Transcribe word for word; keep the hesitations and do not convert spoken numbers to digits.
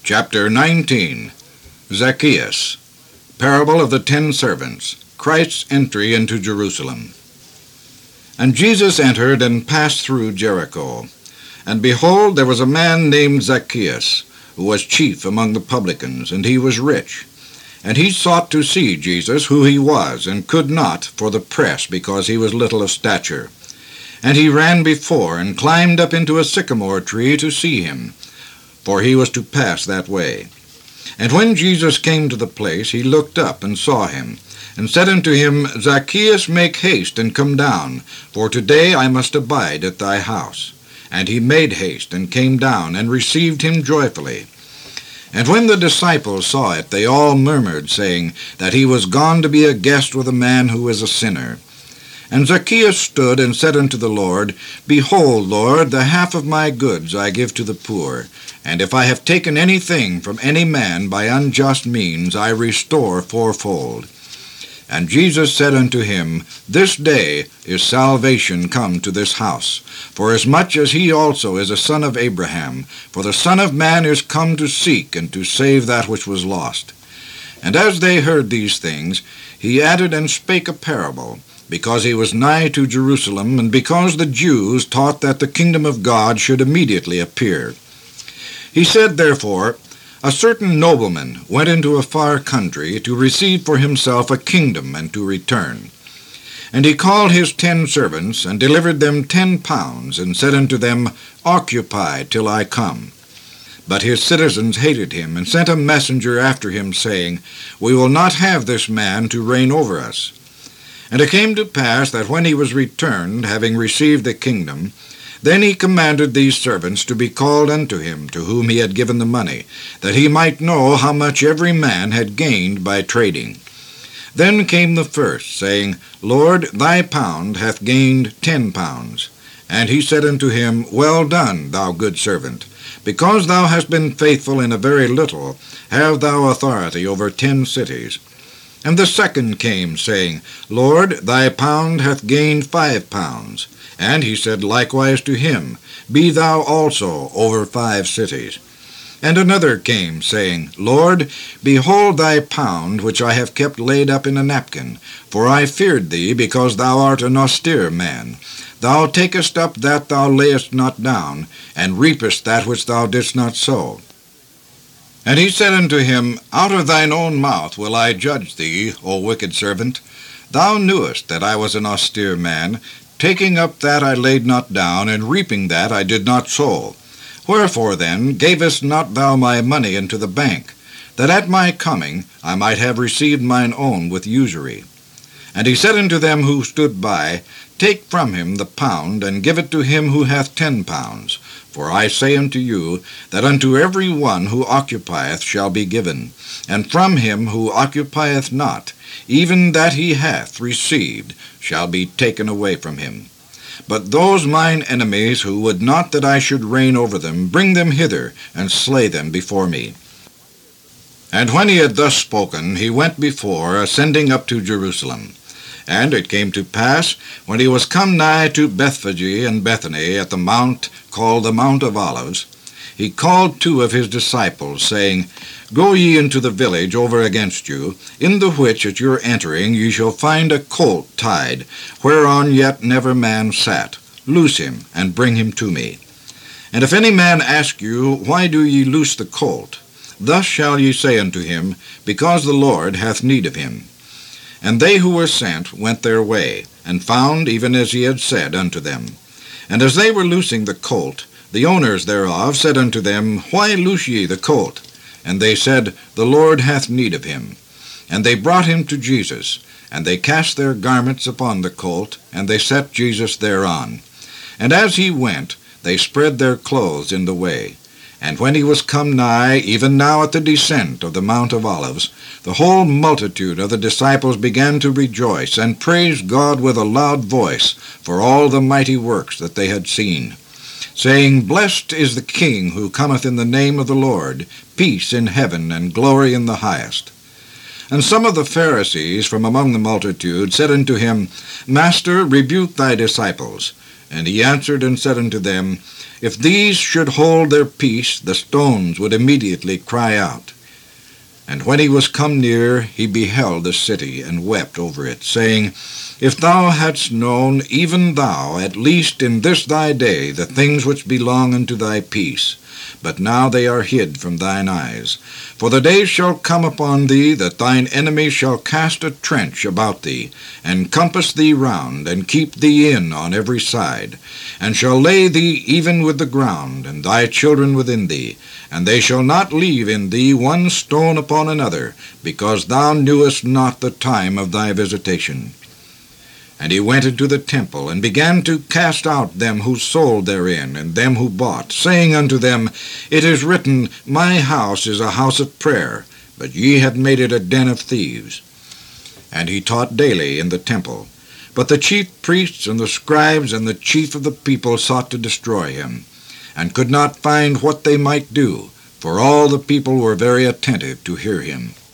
Chapter nineteen. Zacchaeus. Parable of the Ten Servants. Christ's entry into Jerusalem. And Jesus entered and passed through Jericho. And behold, there was a man named Zacchaeus, who was chief among the publicans, and he was rich. And he sought to see Jesus, who he was, and could not for the press, because he was little of stature. And he ran before, and climbed up into a sycamore tree to see him, for he was to pass that way. And when Jesus came to the place, he looked up and saw him, and said unto him, Zacchaeus, make haste and come down, for today I must abide at thy house. And he made haste, and came down, and received him joyfully. And when the disciples saw it, they all murmured, saying, that he was gone to be a guest with a man who is a sinner. And Zacchaeus stood and said unto the Lord, Behold, Lord, the half of my goods I give to the poor, and if I have taken anything from any man by unjust means, I restore fourfold. And Jesus said unto him, This day is salvation come to this house, forasmuch as he also is a son of Abraham, for the Son of Man is come to seek and to save that which was lost. And as they heard these things, he added and spake a parable, because he was nigh to Jerusalem, and because the Jews taught that the kingdom of God should immediately appear. He said therefore, A certain nobleman went into a far country to receive for himself a kingdom, and to return. And he called his ten servants, and delivered them ten pounds, and said unto them, Occupy till I come. But his citizens hated him, and sent a messenger after him, saying, We will not have this man to reign over us. And it came to pass that when he was returned, having received the kingdom, then he commanded these servants to be called unto him, to whom he had given the money, that he might know how much every man had gained by trading. Then came the first, saying, Lord, thy pound hath gained ten pounds. And he said unto him, Well done, thou good servant. Because thou hast been faithful in a very little, have thou authority over ten cities. And the second came, saying, Lord, thy pound hath gained five pounds. And he said likewise to him, Be thou also over five cities. And another came, saying, Lord, behold thy pound, which I have kept laid up in a napkin. For I feared thee, because thou art an austere man. Thou takest up that thou layest not down, and reapest that which thou didst not sow. And he said unto him, Out of thine own mouth will I judge thee, O wicked servant. Thou knewest that I was an austere man, taking up that I laid not down, and reaping that I did not sow. Wherefore then gavest not thou my money into the bank, that at my coming I might have received mine own with usury? And he said unto them who stood by, Take from him the pound, and give it to him who hath ten pounds. For I say unto you, that unto every one who occupieth shall be given, and from him who occupieth not, even that he hath received, shall be taken away from him. But those mine enemies who would not that I should reign over them, bring them hither, and slay them before me. And when he had thus spoken, he went before, ascending up to Jerusalem. And it came to pass, when he was come nigh to Bethphage and Bethany, at the mount called the Mount of Olives, he called two of his disciples, saying, Go ye into the village over against you, in the which at your entering ye shall find a colt tied, whereon yet never man sat. Loose him, and bring him to me. And if any man ask you, Why do ye loose the colt? Thus shall ye say unto him, Because the Lord hath need of him. And they who were sent went their way, and found even as he had said unto them. And as they were loosing the colt, the owners thereof said unto them, Why loose ye the colt? And they said, The Lord hath need of him. And they brought him to Jesus, and they cast their garments upon the colt, and they set Jesus thereon. And as he went, they spread their clothes in the way. And when he was come nigh, even now at the descent of the Mount of Olives, the whole multitude of the disciples began to rejoice, and praise God with a loud voice for all the mighty works that they had seen, saying, Blessed is the King who cometh in the name of the Lord, peace in heaven, and glory in the highest. And some of the Pharisees from among the multitude said unto him, Master, rebuke thy disciples. And he answered and said unto them, If these should hold their peace, the stones would immediately cry out. And when he was come near, he beheld the city, and wept over it, saying, If thou hadst known, even thou, at least in this thy day, the things which belong unto thy peace, but now they are hid from thine eyes. For the day shall come upon thee, that thine enemy shall cast a trench about thee, and compass thee round, and keep thee in on every side, and shall lay thee even with the ground, and thy children within thee, and they shall not leave in thee one stone upon another, because thou knewest not the time of thy visitation. And he went into the temple, and began to cast out them who sold therein, and them who bought, saying unto them, It is written, My house is a house of prayer, but ye have made it a den of thieves. And he taught daily in the temple. But the chief priests and the scribes and the chief of the people sought to destroy him, and could not find what they might do, for all the people were very attentive to hear him.